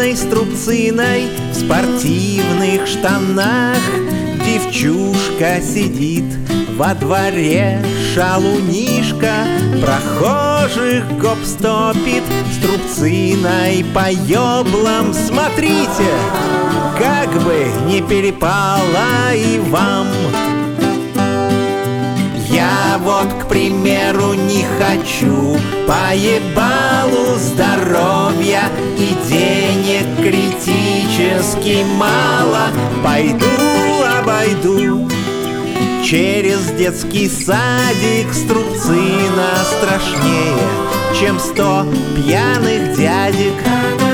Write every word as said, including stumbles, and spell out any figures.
пьяной струбциной в спортивных штанах. Девчушка сидит во дворе, шалунишка, прохожих гоп-стопит с трубциной по ёблам. Смотрите, как бы не перепало и вам. Я вот, к примеру, не хочу по ебалу здоровья и денег критически мало. Пойду обойду через детский садик. Струбцина страшнее, чем сто пьяных дядек.